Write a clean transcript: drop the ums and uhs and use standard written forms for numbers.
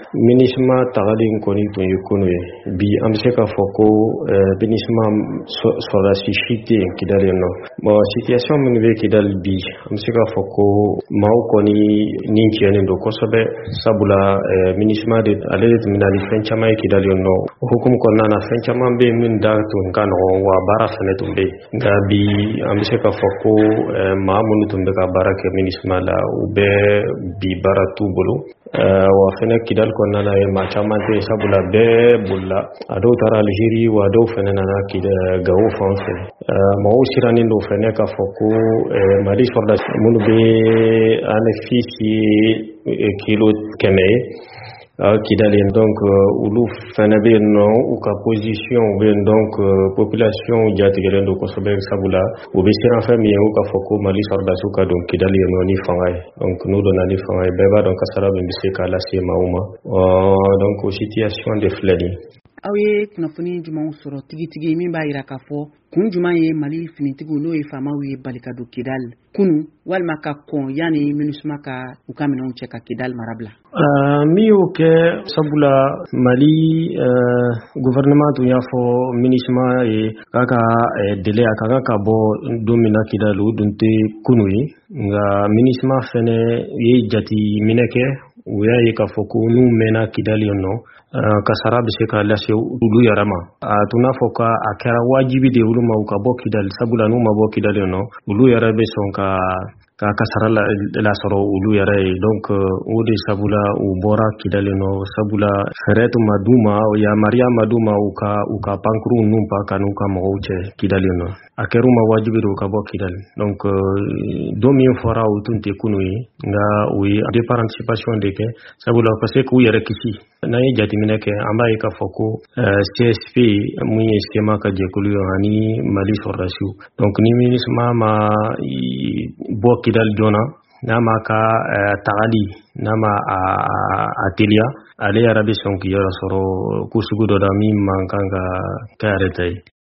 MINUSMA tagali in kɔni tun ye kunun ye. Bi an bɛ se k'a fɔ ko MINUSMA sɔrɔdasi si tɛ yen Kidali yen nɔ. Bon situation minnu bɛ Kidali bi an bɛ se k'a fɔ ko maaw kɔni ni tiɲɛnen don kosɛbɛ sabula MINUSMA ale de tun bɛ na ni fɛn caman ye Kidali yen nɔ. O hukumu kɔnɔna na fɛn caman bɛ yen min da tun ka nɔgɔn wa baara fana tun bɛ yen. Nka bi an bɛ se k'a fɔ ko maa minnu tun bɛ ka baara kɛ MINUSMA la u bɛ bi baara t'u bolo. Wa fɛnɛ Kidali kɔnɔna na maa caman tɛ sabula bɛɛ bolila a dɔw taara Algérie wa dɔw fɛnɛ nana Gawo fan fɛ. Mɔgɔw sirannen don fɛnɛ k'a fɔ ko Mali sɔrɔdasi minnu bɛ ANFIS ye kilo 100 ye Kidali donc olu fɛnɛ bɛ yen nɔ u ka position bɛ yen donc population jatigɛlen don kosɛbɛ sabula u bɛ siran fɛn min ye u ka fɔ ko Mali sɔrɔdasiw ka don Kidali yen nɔ ni fanga ye donc n'u donna ni fanga ye bɛɛ b'a dɔn kasara min bɛ se k'a lase maaw ma donc o situation de filɛ nin ye. Aw ye kunnafoni jumɛnw sɔrɔ tigitigi min b'a jira k'a fɔ kun jumɛn ye Mali finitigiw n'o ye faamaw ye bali ka don Kidali kunun walima ka kɔn yanni MINUSMA ka u ka minɛnw cɛ ka Kidali mara bila? Min y'o kɛ sabula Mali gouvernement tun y'a fɔ MINUSMA ye k'a ka délai a ka kan ka bɔ don min na Kidali o dun tɛ kunun ye nka MINUSMA fɛnɛ ye jateminɛ kɛ u y'a ye k'a fɔ ko n'u mɛnna Kidali yen nɔ kasara bɛ se ka lase olu yɛrɛ ma. A tun n'a fɔ a kɛra wajibi de olu ma u ka bɔ Kidali sabula n'u ma bɔ Kidali yen nɔ olu yɛrɛ bɛ sɔn ka kasara lasɔrɔ olu yɛrɛ ye donc o de sabula u bɔra Kidali nɔ sabula fɛɛrɛ tun ma d'u ma yamaruya ma d'u ma u ka pankuru ninnu pa ka n'u ka mɔgɔw cɛ Kidali nɔ a kɛra u ma wajibi de u ka bɔ Kidali donc don min fɔra o tun tɛ kunun ye nka o ye de participation de kɛ sabula parce que k'u yɛrɛ kisi n'an ye jateminɛ kɛ an b'a ye k'a fɔ ko CSP mun ye SEMA ka jɛkulu ye ani Mali sɔrɔdasiw donc ni MINUSMA ma bɔ Kidali joona n'a ma ka tagali n'a ma a teliya ale yɛrɛ bɛ sɔn k'i yɛrɛ sɔrɔ ko sugu dɔ la min man kan ka kɛ yɛrɛ ta ye.